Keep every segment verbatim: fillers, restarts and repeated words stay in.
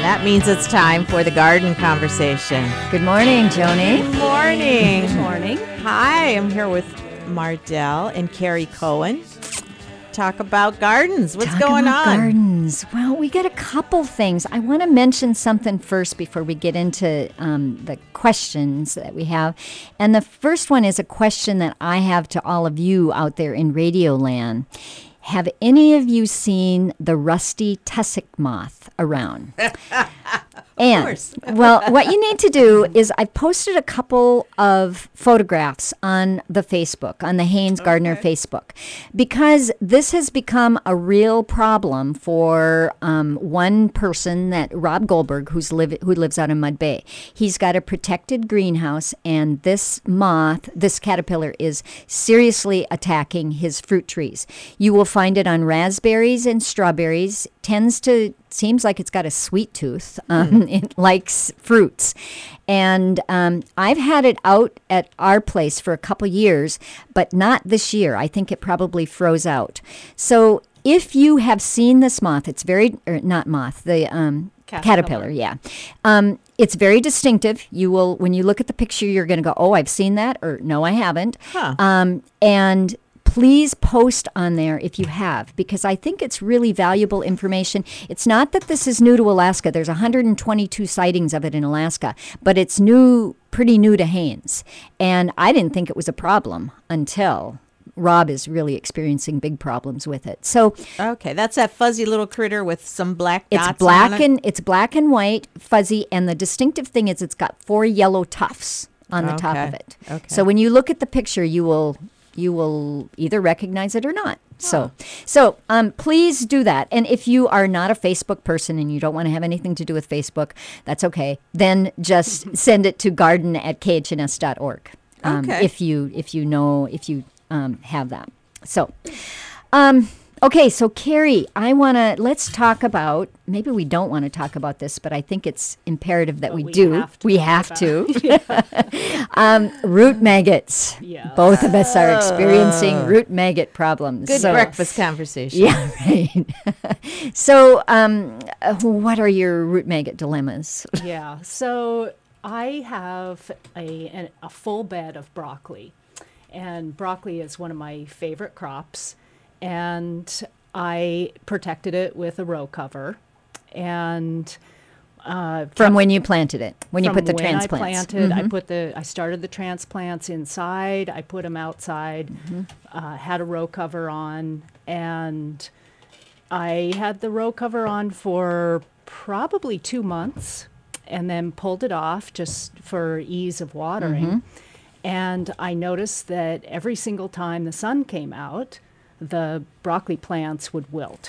That means it's time for the garden conversation. Good morning, Joni. Good morning. Good morning. Hi, I'm here with Mardell and Carrie Cohen. Talk about gardens. What's Talk going about on? Gardens. Well, we got a couple things. I want to mention something first before we get into um, the questions that we have. And the first one is a question that I have to all of you out there in Radio Land. Have any of you seen the rusty tussock moth around? And, of course. well, what you need to do is I've posted a couple of photographs on the Facebook, on the Haynes Gardner Okay. Facebook, because this has become a real problem for um, one person, that Rob Goldberg, who's live, who lives out in Mud Bay. He's got a protected greenhouse, and this moth, this caterpillar, is seriously attacking his fruit trees. You will find it on raspberries and strawberries. Tends to seems like it's got a sweet tooth. Um, mm. It likes fruits, and um, I've had it out at our place for a couple years, but not this year. I think it probably froze out. So if you have seen this moth, it's very or not moth the um, caterpillar. caterpillar. Yeah, um, it's very distinctive. You will when you look at the picture, you're going to go, "Oh, I've seen that," or "No, I haven't." Huh. Um, and Please post on there if you have, because I think it's really valuable information. It's not that this is new to Alaska. There's one hundred twenty-two sightings of it in Alaska, but it's new, pretty new to Haynes. And I didn't think it was a problem until Rob is really experiencing big problems with it. So Okay, that's that fuzzy little critter with some black dots it's black on it. and it's black and white, fuzzy, and the distinctive thing is it's got four yellow tufts on the top Okay, of it. okay. So when you look at the picture, you will you will either recognize it or not. So, so um, please do that. And if you are not a Facebook person and you don't want to have anything to do with Facebook, that's okay. Then just send it to garden at k h n s dot org. Um, Okay. If you if you know if you um, have that. So, um, okay. So Carrie, I want to let's talk about. Maybe we don't want to talk about this, but I think it's imperative that But we, we do. have to we talk have about to. um, root maggots. Yeah. Both of us are experiencing root maggot problems. Good so, breakfast conversation. Yeah, right. So, um, uh, what are your root maggot dilemmas? Yeah. So I have a, an, a full bed of broccoli, and broccoli is one of my favorite crops, and I protected it with a row cover, and uh, From when you planted it, when you from put the when transplants. I planted, I Mhm. put the I started the transplants inside. I put them outside. Mm-hmm. Uh, had a row cover on, and I had the row cover on for probably two months, and then pulled it off just for ease of watering. Mm-hmm. And I noticed that every single time the sun came out, the broccoli plants would wilt.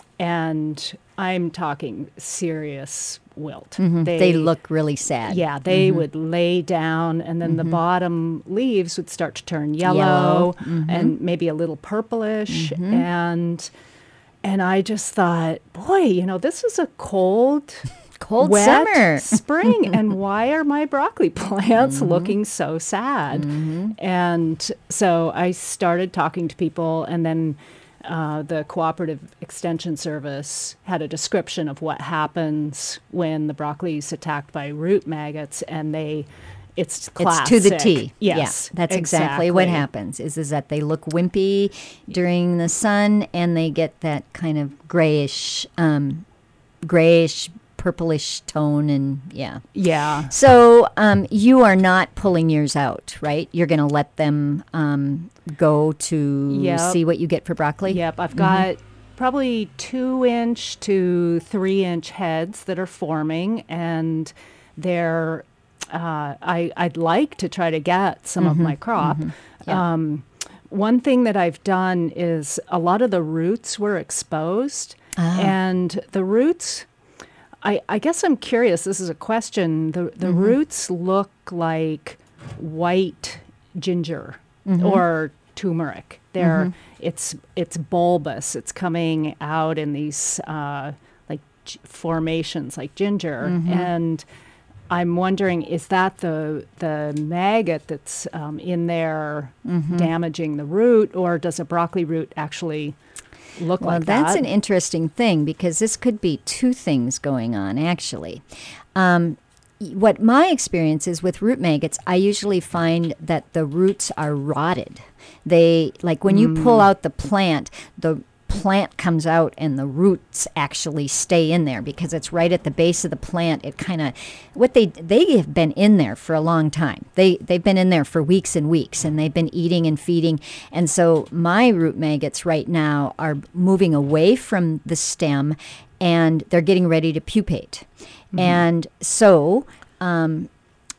And I'm talking serious wilt. Mhm. They, look really sad. Yeah, they would lay down, and then the bottom leaves would start to turn yellow, Yellow. and maybe a little purplish. And and I just thought, boy, you know, this is a cold, Cold wet summer. spring, and why are my broccoli plants looking so sad? And so I started talking to people, and then uh, the Cooperative Extension Service had a description of what happens when the broccoli is attacked by root maggots, and they, it's classic. It's to the T. Yes, Yeah, that's exactly, what happens, is, is that they look wimpy during the sun, and they get that kind of grayish, um, grayish, purplish tone, and yeah. Yeah. So um, you are not pulling yours out, right? You're going to let them um, go to Yep. see what you get for broccoli? Yep, I've got probably two inch to three inch heads that are forming, and they're. Uh, I I'd like to try to get some of my crop. Yeah. Um, one thing that I've done is a lot of the roots were exposed, and the roots. I, I guess I'm curious. This is a question. The the roots look like white ginger or turmeric. They're it's it's bulbous. It's coming out in these uh, like g- formations like ginger, and I'm wondering, is that the the maggot that's um, in there damaging the root, or does a broccoli root actually look Well, like that's that. an interesting thing because this could be two things going on, actually. Um, y- what my experience is with root maggots, I usually find that the roots are rotted. They, like when you pull out the plant, the plant comes out and the roots actually stay in there because it's right at the base of the plant. It kind of, what they, they have been in there for a long time. They, they've been in there for weeks and weeks and they've been eating and feeding. And so my root maggots right now are moving away from the stem and they're getting ready to pupate. Mm-hmm. And so, um,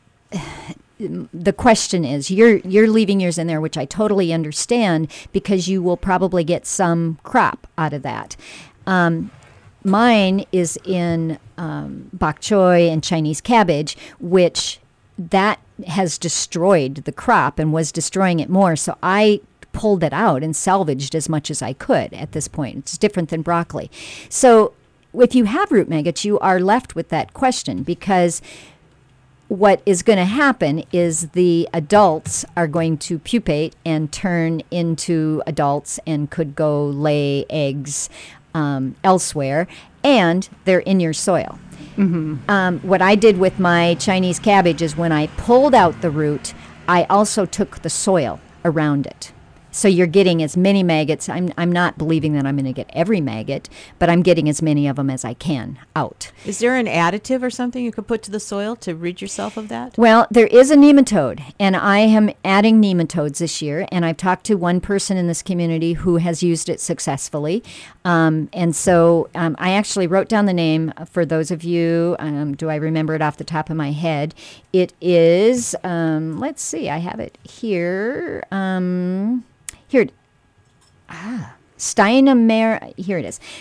the question is, you're you're leaving yours in there, which I totally understand, because you will probably get some crop out of that. Um, mine is in um, bok choy and Chinese cabbage, which that has destroyed the crop and was destroying it more. So I pulled it out and salvaged as much as I could at this point. It's different than broccoli. So if you have root maggots, you are left with that question because what is going to happen is the adults are going to pupate and turn into adults and could go lay eggs um, elsewhere, and they're in your soil. Mm-hmm. Um, what I did with my Chinese cabbage is when I pulled out the root, I also took the soil around it. So you're getting as many maggots. I'm I'm not believing that I'm going to get every maggot, but I'm getting as many of them as I can out. Is there an additive or something you could put to the soil to rid yourself of that? Well, there is a nematode, and I am adding nematodes this year, and I've talked to one person in this community who has used it successfully. Um, and so um, I actually wrote down the name for those of you. Um, do I remember it off the top of my head? It is, um, let's see, I have it here. Um, here, ah, Steinamera, here it is.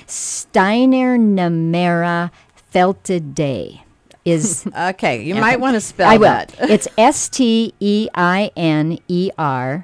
Steinernamera feltidae is... Okay, you might want to spell I will. that. It's S T E I N E R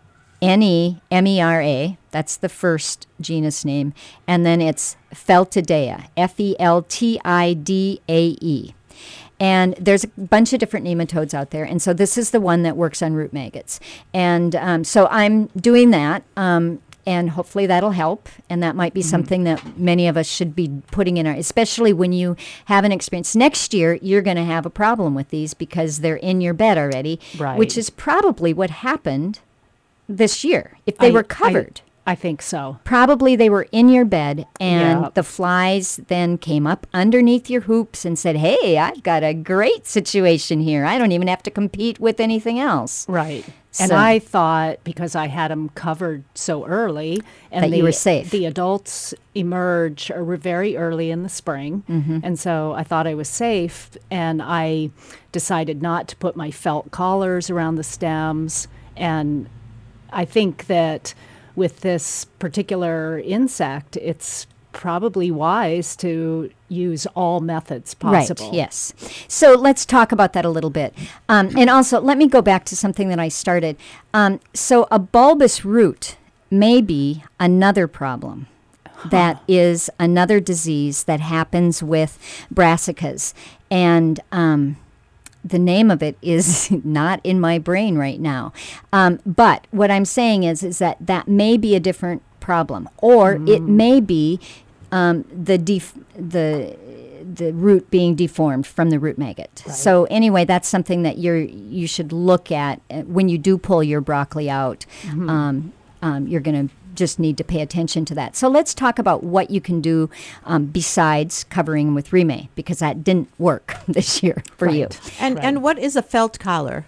N E M E R A. That's the first genus name. And then it's Feltidea, F E L T I D A E. And there's a bunch of different nematodes out there. And so this is the one that works on root maggots. And um, so I'm doing that. Um, and hopefully that'll help. And that might be mm-hmm. something that many of us should be putting in our, especially when you have an experience. Next year, you're going to have a problem with these because they're in your bed already, right. which is probably what happened this year. If they I, were covered. I, I think so. Probably they were in your bed, and Yep. the flies then came up underneath your hoops and said, hey, I've got a great situation here. I don't even have to compete with anything else. Right. And So- I thought because I had them covered so early, and That the, you were safe. The adults emerge or were very early in the spring, Mm-hmm. and so I thought I was safe. And I decided not to put my felt collars around the stems. And I think that with this particular insect, it's probably wise to use all methods possible. Right, yes. So let's talk about that a little bit. Um, and also, let me go back to something that I started. Um, so a bulbous root may be another problem. That is another disease that happens with brassicas. And um, the name of it is not in my brain right now. Um, but what I'm saying is, is that that may be a different problem. Or mm. it may be um, the def- the the root being deformed from the root maggot. Right. So anyway, that's something that you're you should look at when you do pull your broccoli out. Mm-hmm. Um, um, you're going to just need to pay attention to that. So let's talk about what you can do um, besides covering with Reme, because that didn't work this year for right. you. And right. and what is a felt collar?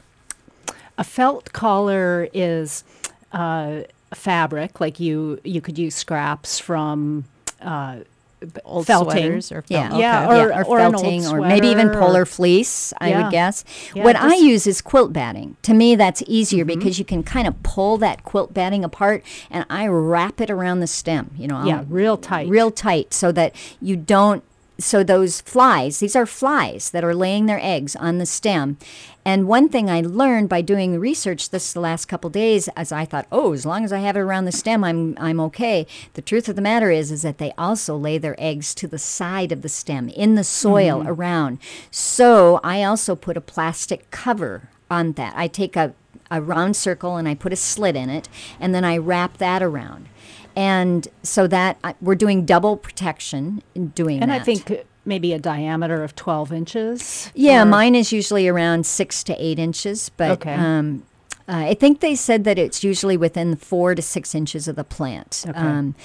A felt collar is uh, fabric, like you you could use scraps from uh, Old felting. sweaters or Yeah, felt- Yeah, okay. or- yeah, or, or an old felting, or maybe even sweater polar or- fleece, I Yeah. would guess. Yeah, what I just- use is quilt batting. To me, that's easier mm-hmm. because you can kind of pull that quilt batting apart, and I wrap it around the stem. You know, Yeah, I'll- real tight. real tight, so that you don't. So those flies, these are flies that are laying their eggs on the stem. And one thing I learned by doing research this the last couple days, as I thought, oh, as long as I have it around the stem, I'm I'm okay. The truth of the matter is, is that they also lay their eggs to the side of the stem, in the soil mm-hmm. around. So I also put a plastic cover on that. I take a, a round circle and I put a slit in it, and then I wrap that around. and so that uh, we're doing double protection in doing And that. I think maybe a diameter of twelve inches. Yeah, or- mine is usually around six to eight inches, but Okay. um, uh, I think they said that it's usually within four to six inches of the plant. Okay. Um,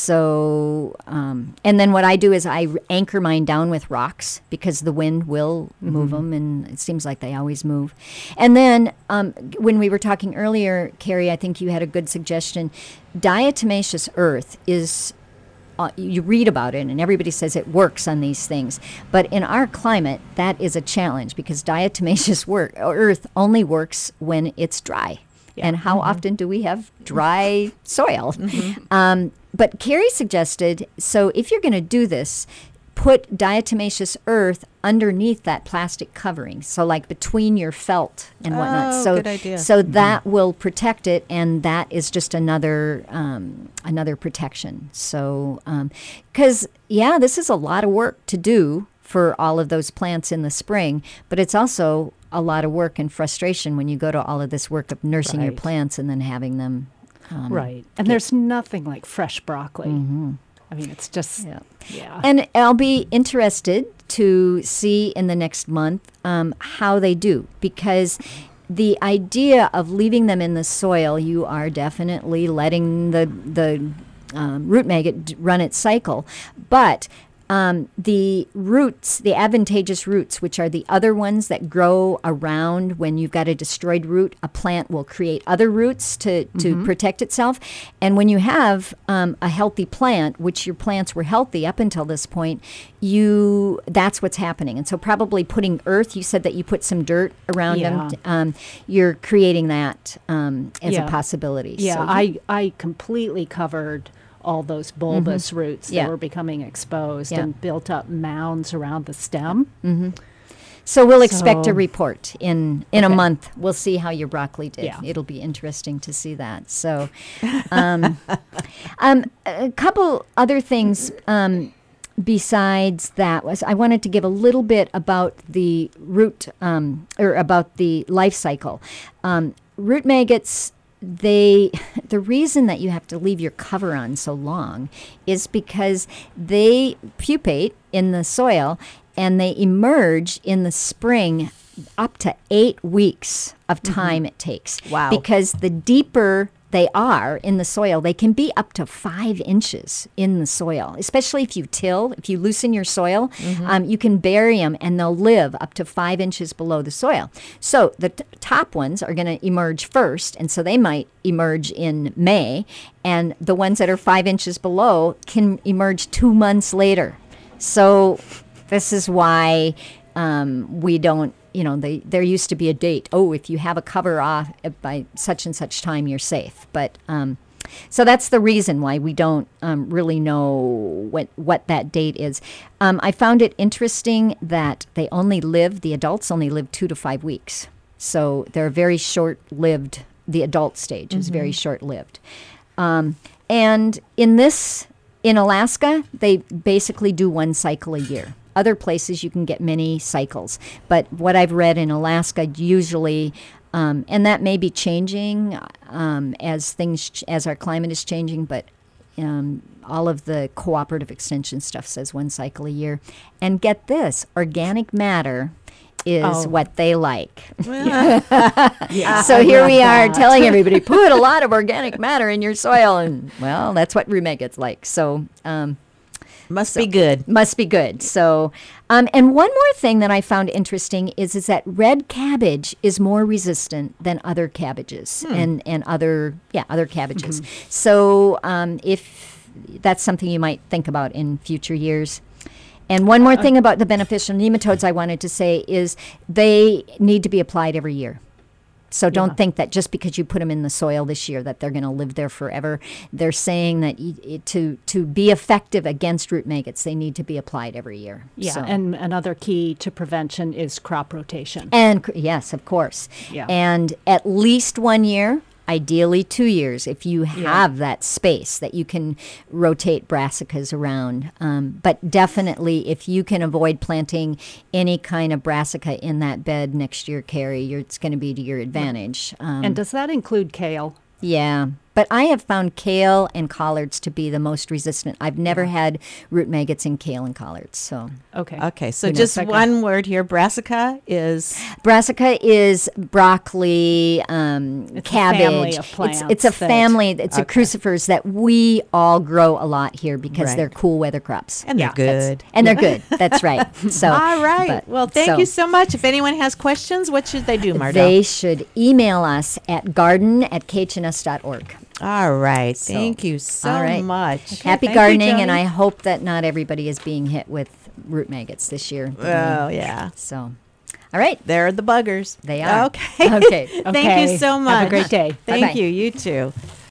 so, um, and then what I do is I r- anchor mine down with rocks because the wind will move them, and it seems like they always move. And then um, when we were talking earlier, Carrie, I think you had a good suggestion. Diatomaceous earth is uh, you read about it and everybody says it works on these things. But in our climate, that is a challenge because diatomaceous work, earth only works when it's dry. Yeah. And how often do we have dry soil? Um, but Carrie suggested, so if you're going to do this, put diatomaceous earth underneath that plastic covering. So like between your felt and whatnot. Oh, so, good idea. So that will protect it, and that is just another um, another protection. So, because, yeah, this is a lot of work to do for all of those plants in the spring, but it's also a lot of work and frustration when you go to all of this work of nursing your Right. plants and then having them. Um, Right. And there's nothing like fresh broccoli. I mean, it's just, Yeah. yeah. And I'll be interested to see in the next month um, how they do, because the idea of leaving them in the soil, you are definitely letting the the um, root maggot d- run its cycle, but. Um, the roots, the advantageous roots, which are the other ones that grow around when you've got a destroyed root, a plant will create other roots to, to protect itself. And when you have um, a healthy plant, which your plants were healthy up until this point, you that's what's happening. And so probably putting earth, you said that you put some dirt around Yeah. them, um, you're creating that um, as Yeah. a possibility. Yeah, So you- I, I completely covered all those bulbous roots that Yeah. were becoming exposed Yeah. and built up mounds around the stem. So we'll expect a So- report in in a Okay. month. We'll see how your broccoli did. Yeah. It'll be interesting to see that. So, um, um, a couple other things um, besides that was I wanted to give a little bit about the root um, or about the life cycle. Um, root maggots. They, the reason that you have to leave your cover on so long is because they pupate in the soil and they emerge in the spring up to eight weeks of time it takes. Wow. Because the deeper they are in the soil, they can be up to five inches in the soil, especially if you till, if you loosen your soil, um, you can bury them and they'll live up to five inches below the soil. So the t- top ones are going to emerge first, and so they might emerge in May, and the ones that are five inches below can emerge two months later. So this is why um, we don't, you know, they, there used to be a date. Oh, if you have a cover off by such and such time, you're safe. But um, so that's the reason why we don't um, really know what what that date is. Um, I found it interesting that they only live, the adults only live two to five weeks. So they're very short-lived. The adult stage is very short-lived. Um, and in this, in Alaska, they basically do one cycle a year. Other places you can get many cycles. But what I've read in Alaska usually, um, and that may be changing um, as things, ch- as our climate is changing, but um, all of the cooperative extension stuff says one cycle a year. And get this, organic matter is Oh. what they like. Yeah, So I here love we are that. telling everybody, put a lot of organic matter in your soil. And, well, that's what root maggots like. So, um, Must be good. must be good. So, um, and one more thing that I found interesting is is that red cabbage is more resistant than other cabbages and and other yeah other cabbages. So, um, if that's something you might think about in future years. And one more thing about the beneficial nematodes I wanted to say is they need to be applied every year. So don't Yeah. think that just because you put them in the soil this year that they're going to live there forever. They're saying that y- y- to to be effective against root maggots, they need to be applied every year. Yeah, So- and another key to prevention is crop rotation. and cr- yes, of course. Yeah. And at least one year, ideally two years, if you have that space that you can rotate brassicas around. Um, but definitely, if you can avoid planting any kind of brassica in that bed next year, Carrie, you're, it's going to be to your advantage. Um, And does that include kale? yeah. But I have found kale and collards to be the most resistant. I've never had root maggots in kale and collards. So Okay. Okay, so Who knows? just Okay. one word here. Brassica is brassica is broccoli, um, It's a cabbage. family of it's plants it's a that- family. It's a Okay. crucifers that we all grow a lot here because Right. they're cool weather crops. and they're Yeah, that's- good. And they're good. That's right. So All right. but- well, thank so you so much. If anyone has questions, what should they do, Mardell? They should email us at garden at k h n s dot org. All right. Thank you so all right. much. Happy thank you, gardening, and Joni. I hope that not everybody is being hit with root maggots this year. Oh, yeah. So, all right. They're the buggers. They are. Okay. Okay. Thank you Okay. so much. Have a great day. Thank Bye-bye. you. You too.